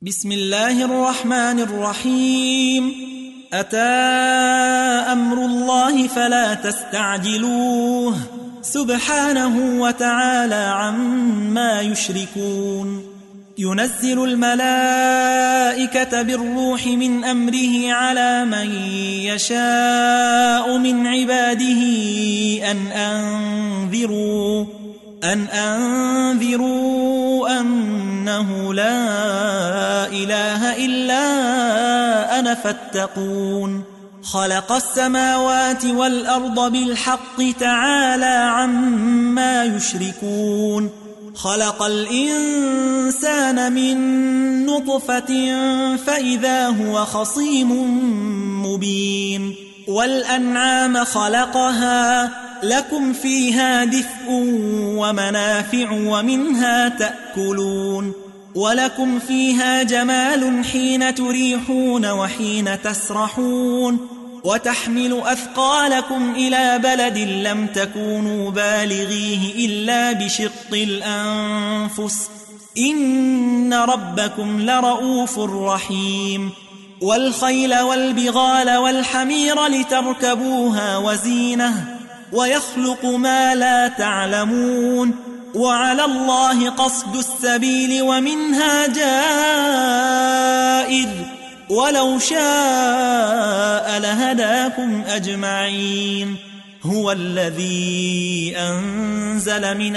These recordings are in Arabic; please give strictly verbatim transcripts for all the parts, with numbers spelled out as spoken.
بسم الله الرحمن الرحيم. أتى أمر الله فلا تستعجلوه سبحانه وتعالى عما يشركون. ينزل الملائكة بالروح من أمره على من يشاء من عباده أن أنذروا أن أنذروا أنه لا إله إلا أنا فاتقون. خلق السماوات والأرض بالحق تعالى عما يشركون. خلق الإنسان من نطفة فإذا هو خصيم مبين. والأنعام خلقها لكم فيها دفء ومنافع ومنها تأكلون. ولكم فيها جمال حين تريحون وحين تسرحون. وتحمل أثقالكم إلى بلد لم تكونوا بالغيه إلا بشق الأنفس إن ربكم لرؤوف رحيم. والخيل والبغال والحمير لتركبوها وزينة ويخلق ما لا تعلمون. وعلى الله قصد السبيل ومنها جائر ولو شاء لهداكم أجمعين. هو الذي أنزل من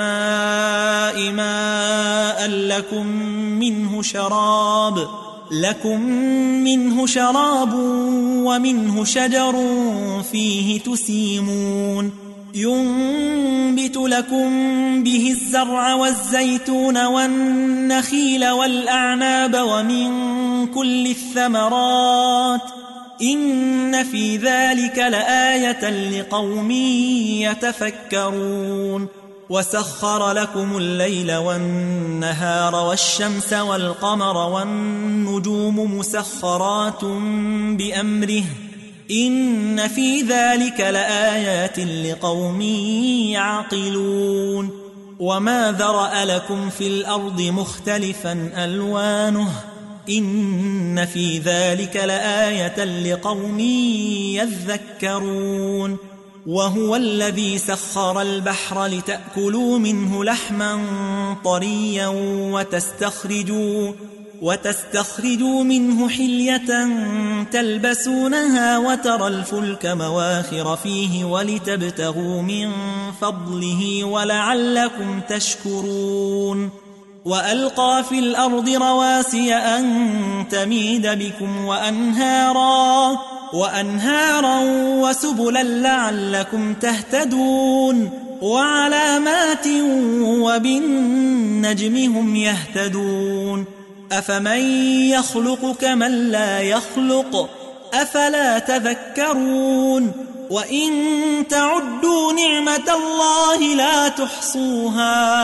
السماء ماء لكم منه شراب لكم منه شراب ومنه شجر فيه تسيمون. ينبت لكم به الزرع والزيتون والنخيل والأعناب ومن كل الثمرات إن في ذلك لآية لقوم يتفكرون. وسخر لكم الليل والنهار والشمس والقمر والنجوم مسخرات بأمره إن في ذلك لآيات لقوم يعقلون. وما ذرأ لكم في الأرض مختلفا ألوانه إن في ذلك لآية لقوم يذكرون. وهو الذي سخر البحر لتأكلوا منه لحما طريا وتستخرجوا وتستخرجوا منه حلية تلبسونها وترى الفلك مواخر فيه ولتبتغوا من فضله ولعلكم تشكرون. وألقى في الأرض رواسي أن تميد بكم وأنهارا وأنهارا وسبلا لعلكم تهتدون. وعلامات وبالنجم هم يهتدون. أفمن يخلق كمن لا يخلق أفلا تذكرون. وإن تعدوا نعمة الله لا تحصوها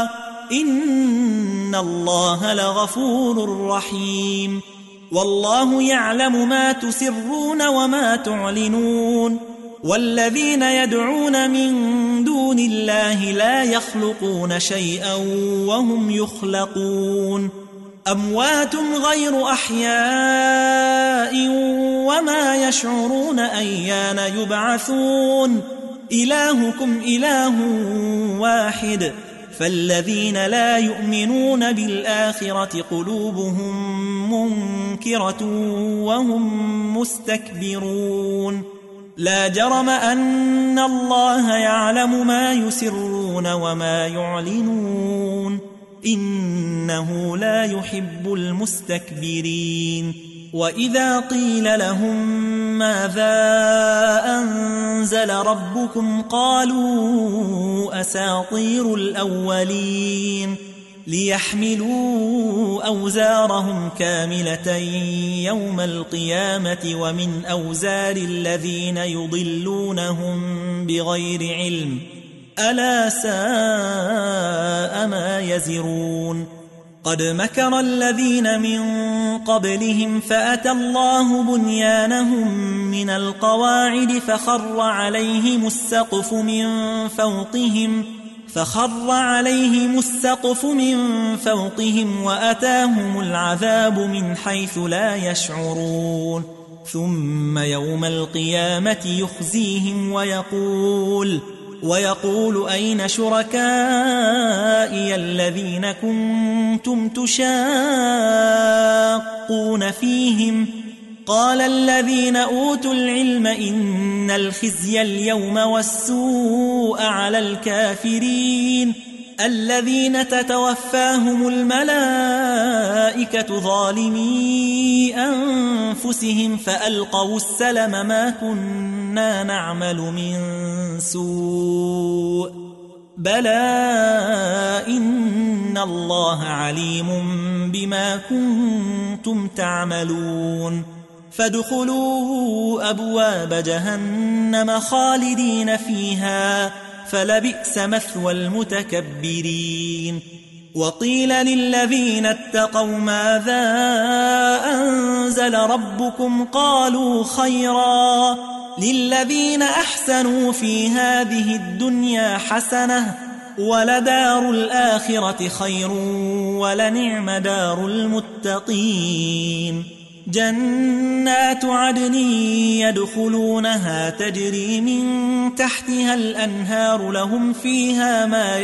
إن الله لغفور رحيم. والله يعلم ما تسرون وما تعلنون. والذين يدعون من دون الله لا يخلقون شيئا وهم يخلقون. أموات غير أحياء وما يشعرون أيان يبعثون. إلهكم إله واحد فالذين لا يؤمنون بالآخرة قلوبهم منكرة وهم مستكبرون. لا جرم أن الله يعلم ما يسرون وما يعلنون إنه لا يحب المستكبرين. وإذا قيل لهم ماذا أنزل ربكم قالوا أساطير الأولين ليحملوا أوزارهم كاملة يوم القيامة ومن أوزار الذين يضلونهم بغير علم ألا ساء ما يزرون. قد مكر الذين من قبلهم فأتى الله بنيانهم من القواعد فخر عليهم السقف من فوقهم فخر عليهم السقف من فوقهم وأتاهم العذاب من حيث لا يشعرون ثم يوم القيامة يخزيهم ويقول ويقول أين شركائي الذين كنتم تشاقون فيهم قال الذين أوتوا العلم إن الخزي اليوم والسوء على الكافرين الذين تتوفاهم الملائكة ظالمي أنفسهم فألقوا السلم ما كنا نعمل من سوء بلى إن الله عليم بما كنتم تعملون فادخلوا أبواب جهنم خالدين فيها فلبئس مثوى المتكبرين وقيل للذين اتقوا ماذا أنزل ربكم قالوا خيرا للذين أحسنوا في هذه الدنيا حسنة ولدار الآخرة خير ولنعم دار المتقين جنات عدن يدخلونها تجري من تحتها الأنهار لهم فيها ما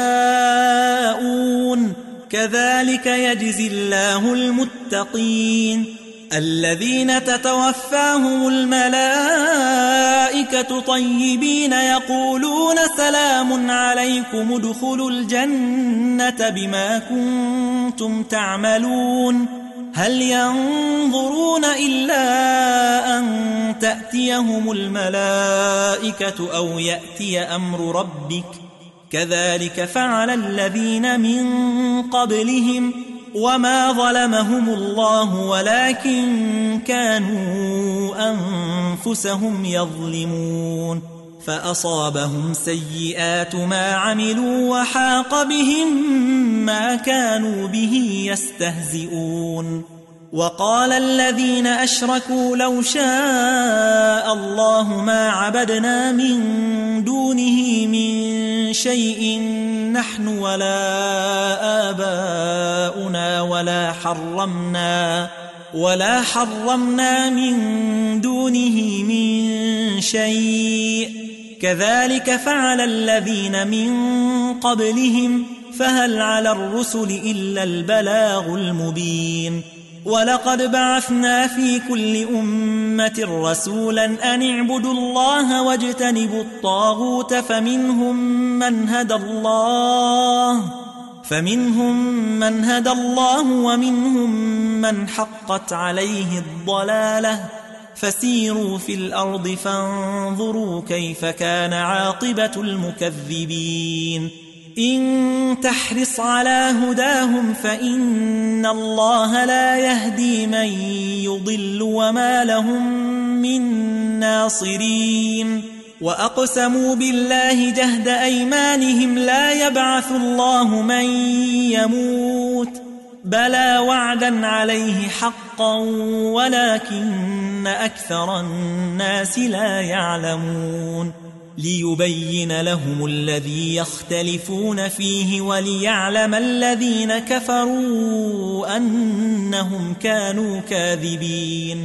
يشاءون كذلك يجزي الله المتقين الذين تتوفاهم الملائكة طيبين يقولون سلام عليكم ادخلوا الجنة بما كنتم تعملون هل ينظرون إلا أن تأتيهم الملائكة أو يأتي أمر ربك كذلك فعل الذين من قبلهم وما ظلمهم الله ولكن كانوا أنفسهم يظلمون فأصابهم سيئات ما عملوا وحاق بهم ما كانوا به يستهزئون وقال الذين أشركوا لو شاء الله ما عبدنا من دونه من شيء نحن ولا آباؤنا ولا حرمنا ولا حرمنا من دونه من شيء كذلك فعل الذين من قبلهم فهل على الرسل إلا البلاغ المبين ولقد بعثنا في كل أمة رسولا أن اعبدوا الله واجتنبوا الطاغوت فمنهم من هدى الله فمنهم من هدى الله ومنهم من حقت عليه الضلالة فسيروا في الأرض فانظروا كيف كان عاقبة المكذبين إن تحرص على هداهم فإن الله لا يهدي من يضل وما لهم من ناصرين وأقسموا بالله جهد أيمانهم لا يبعث الله من يموت بلى وعدا عليه حقا ولكن أكثر الناس لا يعلمون ليبين لهم الذي يختلفون فيه وليعلم الذين كفروا أنهم كانوا كاذبين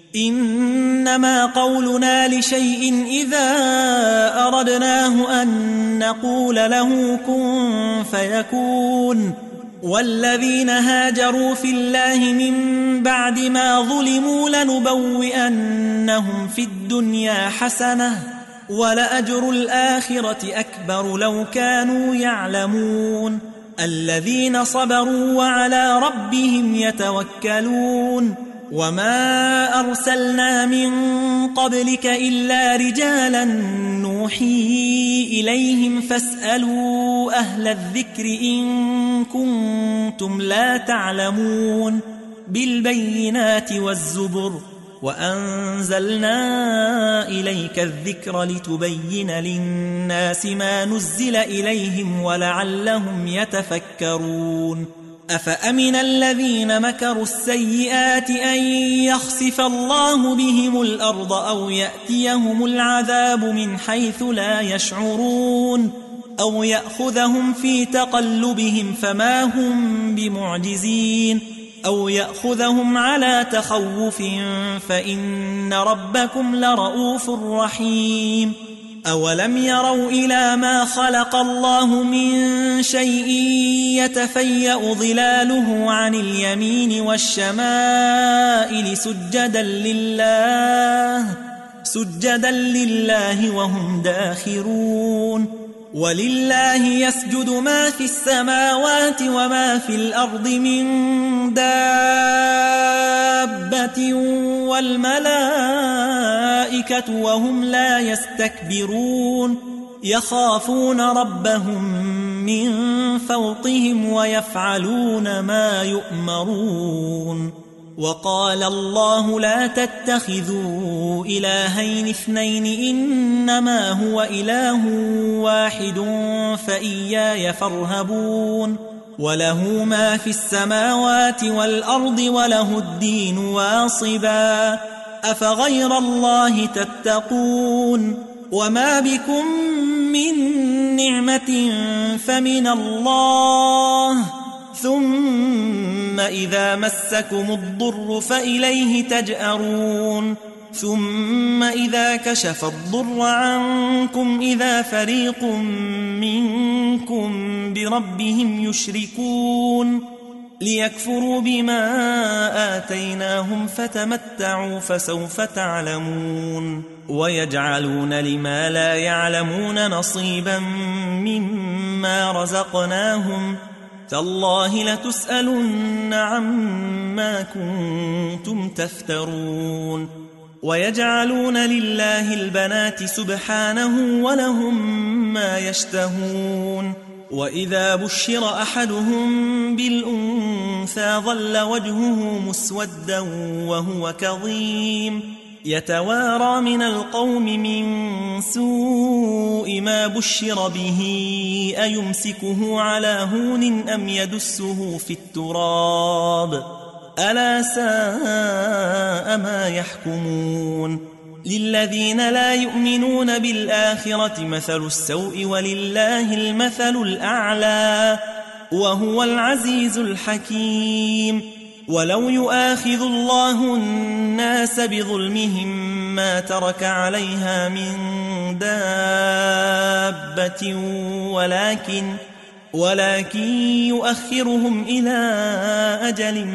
إنما قولنا لشيء إذا أردناه أن نقول له كن فيكون والذين هاجروا في الله من بعد ما ظلموا لنبوئنهم في الدنيا حسنة ولأجر الآخرة أكبر لو كانوا يعلمون الذين صبروا وعلى ربهم يتوكلون وما أرسلنا من قبلك إلا رجالا نوحي إليهم فاسألوا أهل الذكر إن كنتم لا تعلمون بالبينات والزبر وأنزلنا إليك الذكر لتبين للناس ما نزل إليهم ولعلهم يتفكرون أفأمن الذين مكروا السيئات أن يخسف الله بهم الأرض أو يأتيهم العذاب من حيث لا يشعرون أو يأخذهم في تقلبهم فما هم بمعجزين أو يأخذهم على تخوف فإن ربكم لرؤوف رحيم أولم يروا إلى ما خلق الله من شيء يتفيأ ظلاله عن اليمين والشمائل سجدا لله سجدا لله وهم داخرون ولله يسجد ما في السماوات وما في الأرض من دابة والملائكة وهم لا يستكبرون يخافون ربهم من فوقهم ويفعلون ما يؤمرون وقال الله لا تتخذوا إلهين اثنين إنما هو إله واحد فإياي فارهبون وله ما في السماوات والأرض وله الدين واصبا أفغير الله تتقون وما بكم من نعمة فمن الله ثم إذا مسكم الضر فإليه تجأرون ثم إذا كشف الضر عنكم إذا فريق منكم بربهم يشركون ليكفروا بما آتيناهم فتمتعوا فسوف تعلمون ويجعلون لما لا يعلمون نصيبا مما رزقناهم تالله لتسألن عما كنتم تفترون ويجعلون لله البنات سبحانه ولهم ما يشتهون وإذا بشر أحدهم بالأنثى ظل وجهه مسودا وهو كظيم يتوارى من القوم من سوء ما بشر به أيمسكه على هون أم يدسه في التراب ألا ساء ما يحكمون للذين لا يؤمنون بالآخرة مثل السوء ولله المثل الأعلى وهو العزيز الحكيم ولو يؤاخذ الله الناس بظلمهم ما ترك عليها من دابة ولكن ولكن يؤخرهم إلى أجل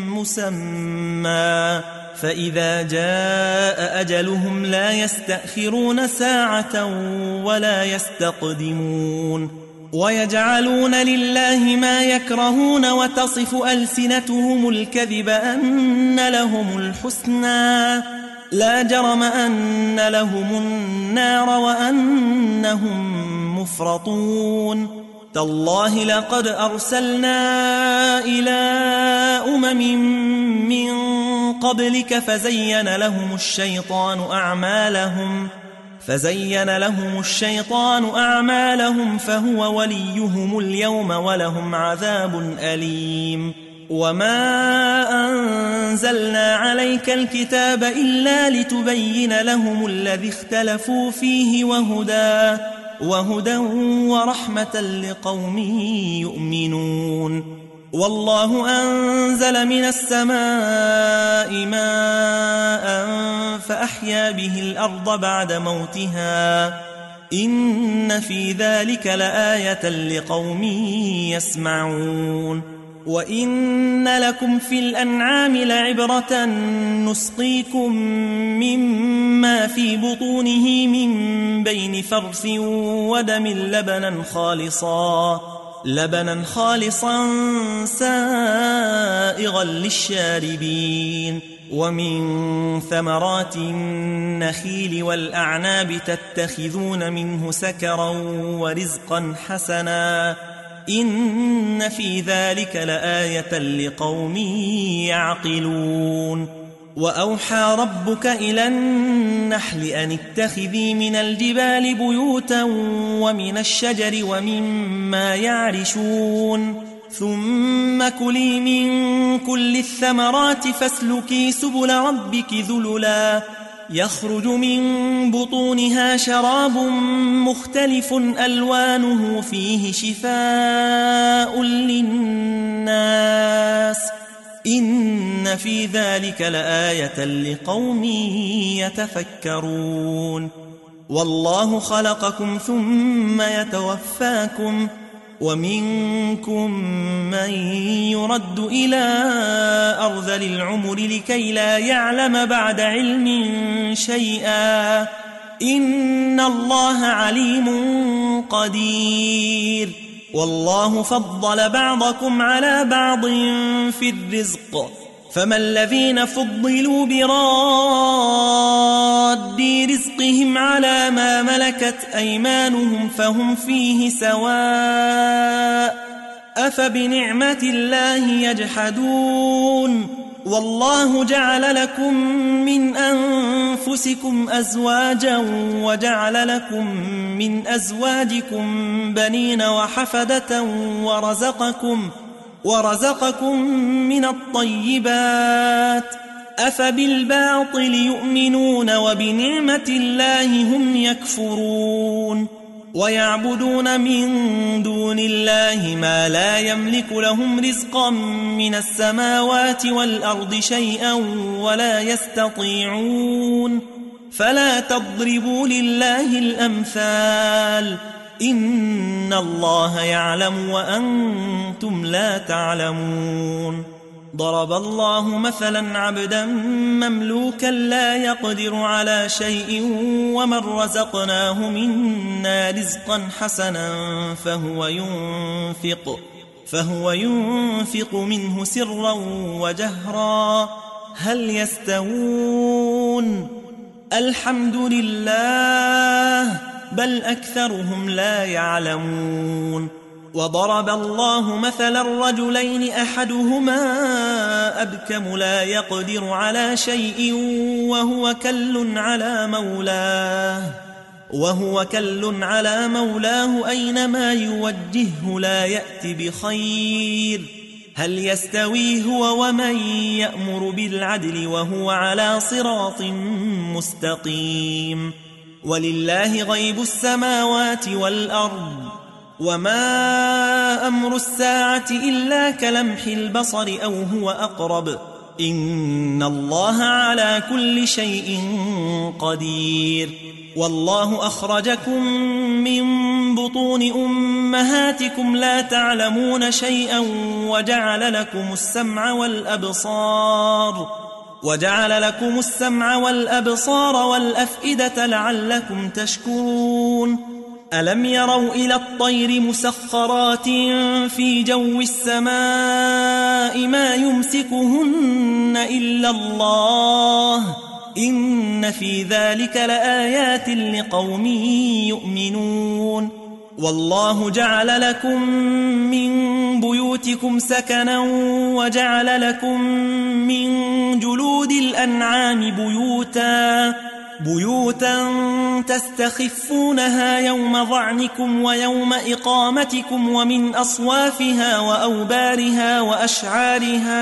مسمى فإذا جاء أجلهم لا يستأخرون ساعة ولا يستقدمون ويجعلون لله ما يكرهون وتصف ألسنتهم الكذب أن لهم الحسنى لا جرم أن لهم النار وأنهم مفرطون تالله لقد أرسلنا إلى أمم من قبلك فزين لهم الشيطان أعمالهم فزين لهم الشيطان أعمالهم فهو وليهم اليوم ولهم عذاب أليم وما أنزلنا عليك الكتاب إلا لتبين لهم الذي اختلفوا فيه وهدى وهدى ورحمة لقوم يؤمنون والله أنزل من السماء ماء فأحيا به الأرض بعد موتها إن في ذلك لآية لقوم يسمعون وإن لكم في الأنعام لعبرة نسقيكم مما في بطونه من بين فرث ودم لبنا خالصا لبنا خالصا سائغا للشاربين ومن ثمرات النخيل والأعناب تتخذون منه سكرا ورزقا حسنا إن في ذلك لآية لقوم يعقلون وأوحى ربك إلى النحل أن اتخذي من الجبال بيوتا ومن الشجر ومما يعرشون ثم كلي من كل الثمرات فاسلكي سبل ربك ذللا يخرج من بطونها شراب مختلف ألوانه فيه شفاء للناس إن في ذلك لآية لقوم يتفكرون والله خلقكم ثم يتوفاكم ومنكم من يرد إلى أرذل العمر لكي لا يعلم بعد علم شيئا إن الله عليم قدير والله فضل بعضكم على بعض في الرزق فما الذين فضلوا براد رزقهم على ما ملكت أيمانهم فهم فيه سواء أفبنعمة الله يجحدون والله جعل لكم من أنفسكم أزواجا وجعل لكم من أزواجكم بنين وحفدة ورزقكم ورزقكم من الطيبات أفبالباطل يؤمنون وبنعمة الله هم يكفرون ويعبدون من دون الله ما لا يملك لهم رزقا من السماوات والأرض شيئا ولا يستطيعون فلا تضربوا لله الأمثال إن الله يعلم وأنتم لا تعلمون ضرب الله مثلا عبدا مملوكا لا يقدر على شيء ومن رزقناه منا رزقا حسنا فهو ينفق فهو ينفق منه سرا وجهرا هل يستوون الحمد لله بل أكثرهم لا يعلمون وضرب الله مثلا رجلين أحدهما أبكم لا يقدر على شيء وهو كل على مولاه وهو كل على مولاه أينما يوجهه لا يأتي بخير هل يستوي هو ومن يأمر بالعدل وهو على صراط مستقيم ولله غيب السماوات والأرض وما أمر الساعة إلا كلمح البصر أو هو أقرب إن الله على كل شيء قدير والله أخرجكم من بطون أمهاتكم لا تعلمون شيئا وجعل لكم السمع والأبصار وجعل لكم السمع والأبصار والأفئدة لعلكم تشكرون ألم يروا إلى الطير مسخرات في جو السماء ما يمسكهن إلا الله إن في ذلك لآيات لقوم يؤمنون والله جعل لكم من بيوتكم سكنا وجعل لكم من جلود الأنعام بيوتا بيوتا تستخفونها يوم ظعنكم ويوم إقامتكم ومن أصوافها وأوبارها وأشعارها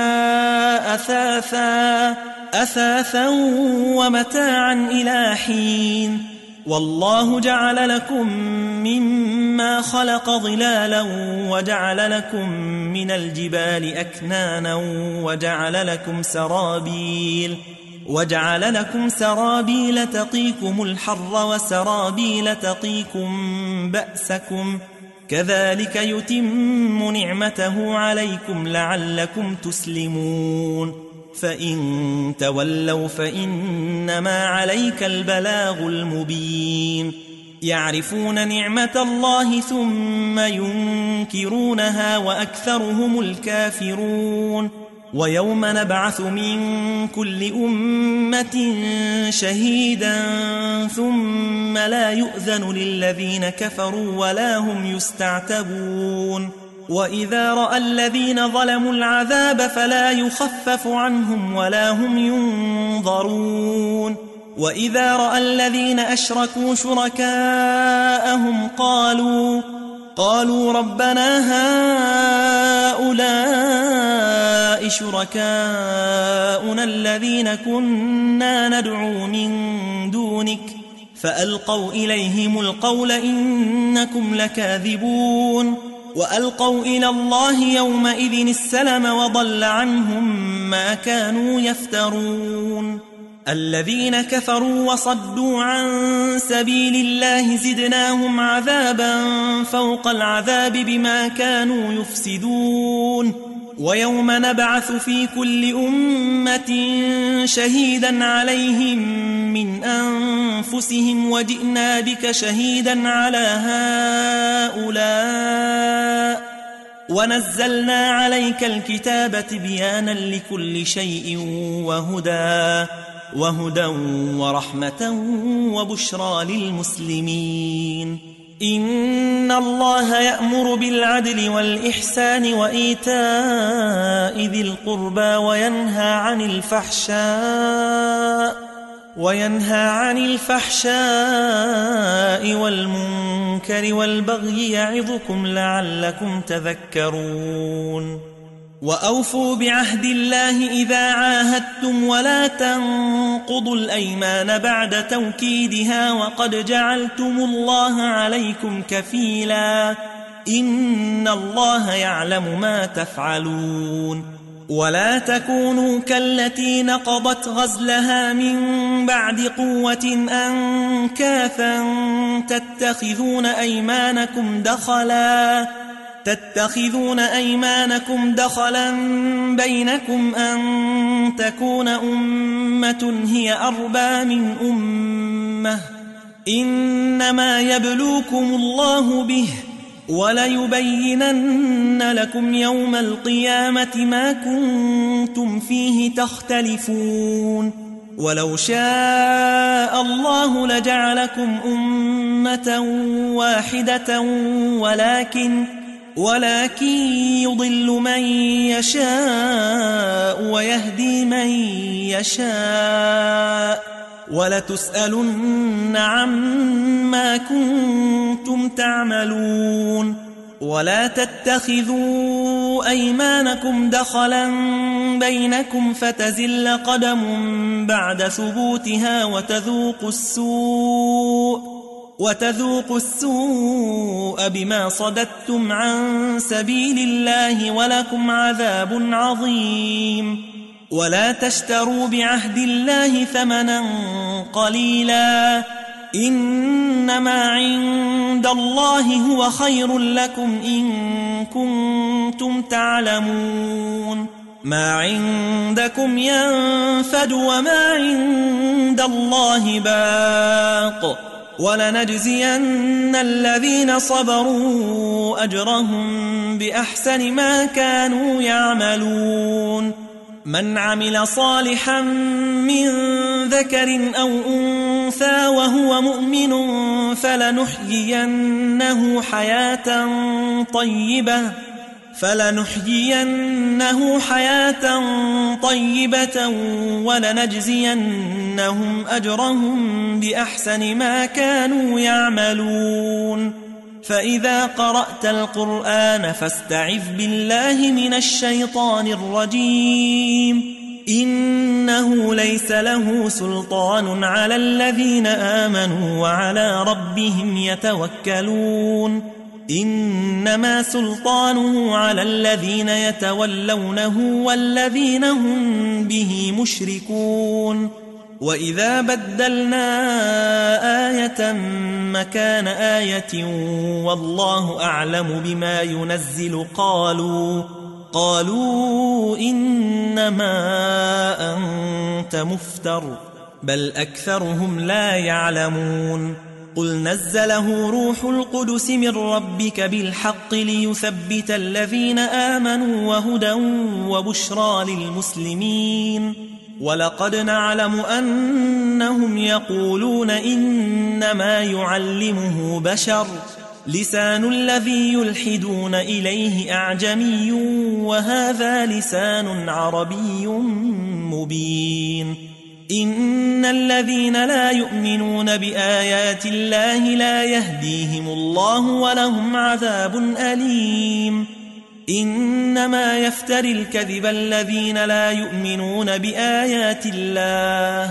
أثاثا أثاثا ومتاعا إلى حين والله جعل لكم مما خلق ظلالا وجعل لكم من الجبال أكنانا وجعل لكم سرابيل وجعل لكم سرابيل تقيكم الحر وسرابيل تقيكم بأسكم كذلك يتم نعمته عليكم لعلكم تسلمون فإن تولوا فإنما عليك البلاغ المبين يعرفون نعمة الله ثم ينكرونها وأكثرهم الكافرون ويوم نبعث من كل أمة شهيدا ثم لا يؤذن للذين كفروا ولا هم يستعتبون وإذا رأى الذين ظلموا العذاب فلا يخفف عنهم ولا هم ينظرون وإذا رأى الذين أشركوا شركاءهم قالوا قالوا ربنا هؤلاء شركاؤنا آباؤنا الذين كنا ندعو من دونك فألقوا إليهم القول إنكم لكاذبون وألقوا إلى الله يومئذ السلم وضل عنهم ما كانوا يفترون الذين كفروا وصدوا عن سبيل الله زدناهم عذابا فوق العذاب بما كانوا يفسدون ويوم نبعث في كل أمة شهيدا عليهم من أنفسهم وجئنا بك شهيدا على هؤلاء ونزلنا عليك الكتاب تبيانا لكل شيء وهدى وهدى ورحمة وبشرى للمسلمين إن الله يأمر بالعدل والإحسان وإيتاء ذي القربى وينهى عن الفحشاء وينهى عن الفحشاء والمنكر والبغي يعظكم لعلكم تذكرون وأوفوا بعهد الله إذا عاهدتم ولا تنقضوا الأيمان بعد توكيدها وقد جعلتم الله عليكم كفيلا إن الله يعلم ما تفعلون ولا تكونوا كالتي نقضت غزلها من بعد قوة أنكاثا تتخذون أيمانكم دخلا تتخذون أيمانكم دخلا بينكم أن تكون أمة هي أربى من أمة إنما يبلوكم الله به وليبينن لكم يوم القيامة ما كنتم فيه تختلفون ولو شاء الله لجعلكم أمة واحدة ولكن ولكن يضل من يشاء ويهدي من يشاء ولتسألن عما كنتم تعملون ولا تتخذوا أيمانكم دخلا بينكم فتزل قدم بعد ثبوتها وتذوقوا السوء وتذوقوا السوء بما صددتم عن سبيل الله ولكم عذاب عظيم ولا تشتروا بعهد الله ثمنا قليلا إنما عند الله هو خير لكم إن كنتم تعلمون ما عندكم ينفد وما عند الله باق ولنجزين الذين صبروا أجرهم بأحسن ما كانوا يعملون من عمل صالحا من ذكر أو أنثى وهو مؤمن فلنحيينه حياة طيبة فلنحيينه حياة طيبة ولنجزينهم أجرهم بأحسن ما كانوا يعملون فإذا قرأت القرآن فاستعذ بالله من الشيطان الرجيم إنه ليس له سلطان على الذين آمنوا وعلى ربهم يتوكلون إنما سلطانه على الذين يتولونه والذين هم به مشركون وإذا بدلنا آية مكان آية والله أعلم بما ينزل قالوا قالوا إنما أنت مفتر بل أكثرهم لا يعلمون قل نزله روح القدس من ربك بالحق ليثبت الذين آمنوا وهدى وبشرى للمسلمين ولقد نعلم أنهم يقولون إنما يعلمه بشر لسان الذي يلحدون إليه أعجمي وهذا لسان عربي مبين إن الذين لا يؤمنون بآيات الله لا يهديهم الله ولهم عذاب أليم إنما يفتري الكذب الذين لا يؤمنون بآيات الله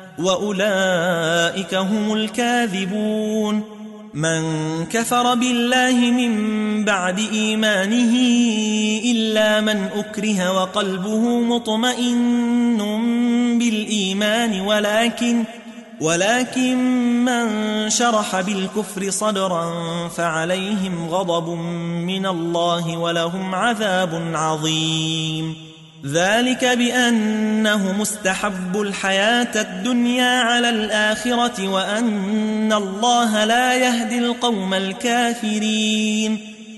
وأولئك هم الكاذبون. من كفر بالله من بعد إيمانه إلا من أكره وقلبه مطمئن بالإيمان ولكن ولكن من شرح بالكفر صدرا فعليهم غضب من الله ولهم عذاب عظيم. ذلك بأنه مستحب الحياة الدنيا على الآخرة وأن الله لا يهدي القوم الكافرين.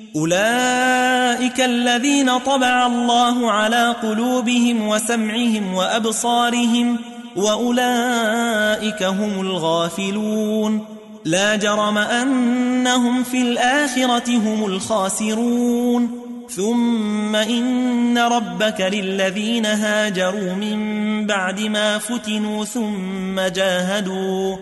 أولئك الذين طبع الله على قلوبهم وسمعهم وأبصارهم وأولئك هم الغافلون. لا جرم أنهم في الآخرة هم الخاسرون. ثم إن ربك للذين هاجروا من بعد ما فتنوا ثم جاهدوا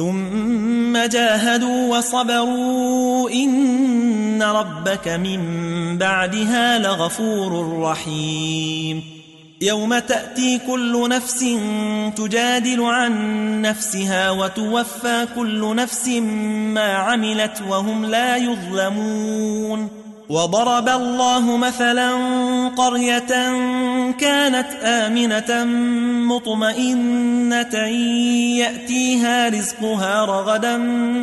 ثم جاهدوا وصبروا إن ربك من بعدها لغفور رحيم. يوم تأتي كل نفس تجادل عن نفسها وتوفى كل نفس ما عملت وهم لا يظلمون. وضرب الله مثلا قرية كانت آمنة مطمئنة يأتيها رزقها رغدا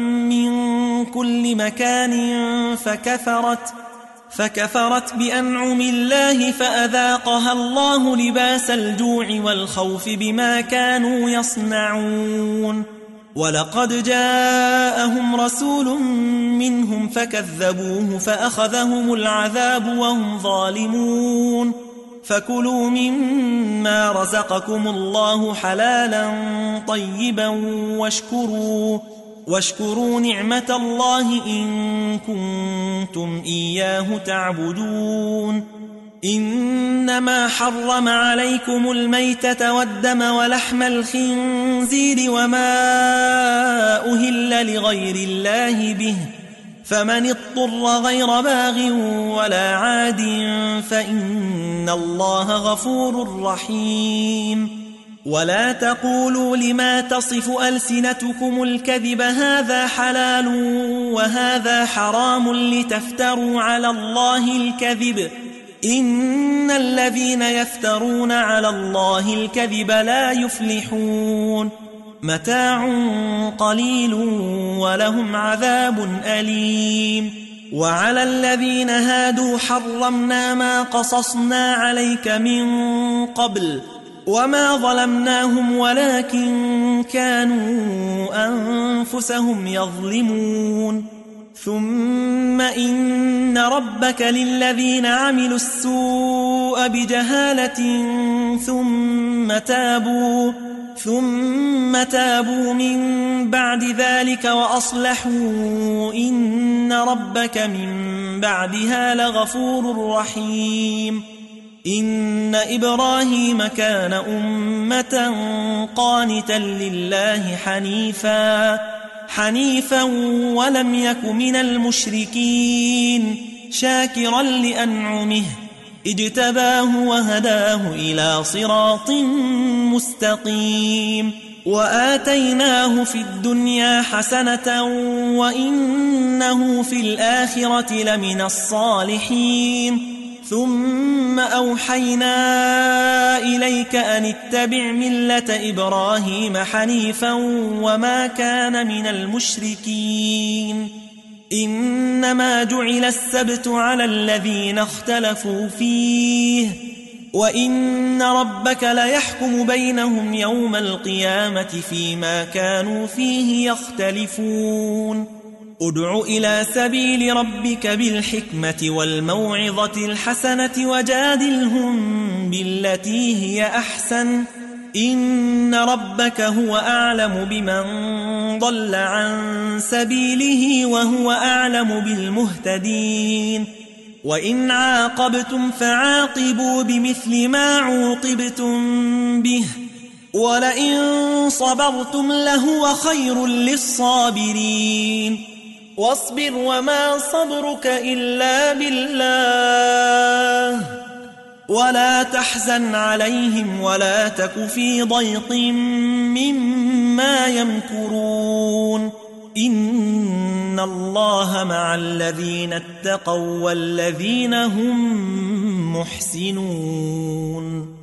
من كل مكان فكفرت فكفرت بأنعم الله فأذاقها الله لباس الجوع والخوف بما كانوا يصنعون. ولقد جاءهم رسول منهم فكذبوه فأخذهم العذاب وهم ظالمون. فكلوا مما رزقكم الله حلالا طيبا واشكروا واشكروا نعمة الله إن كنتم إياه تعبدون. إنما حرم عليكم الميتة والدم ولحم الخنزير وما أهل لغير الله به فمن اضطر غير باغ ولا عاد فإن الله غفور رحيم. ولا تقولوا لما تصف ألسنتكم الكذب هذا حلال وهذا حرام لتفتروا على الله الكذب إن الذين يفترون على الله الكذب لا يفلحون. متاع قليل ولهم عذاب أليم. وعلى الذين هادوا حرمنا ما قصصنا عليك من قبل وما ظلمناهم ولكن كانوا أنفسهم يظلمون. ثم إن ربك للذين عملوا السوء بجهالة ثم تابوا ثم تابوا من بعد ذلك وأصلحوا إن ربك من بعدها لغفور رحيم. إن إبراهيم كان أمة قانتا لله حنيفا حنيفا ولم يك من المشركين شاكرا لأنعمه اجتباه وهداه إلى صراط مستقيم. وآتيناه في الدنيا حسنة وإنه في الآخرة لمن الصالحين. ثم أوحينا إليك أن اتبع ملة إبراهيم حنيفا وما كان من المشركين. إنما جعل السبت على الذين اختلفوا فيه وإن ربك ليحكم بينهم يوم القيامة فيما كانوا فيه يختلفون. ادع إلى سبيل ربك بالحكمة والموعظة الحسنة وجادلهم بالتي هي أحسن إن ربك هو أعلم بمن ضل عن سبيله وهو أعلم بالمهتدين. وإن عاقبتم فعاقبوا بمثل ما عوقبتم به ولئن صبرتم لهو خير للصابرين. واصبر وما صبرك إلا بالله ولا تحزن عليهم ولا تك في ضيق مما يمكرون إن الله مع الذين اتقوا والذين هم محسنون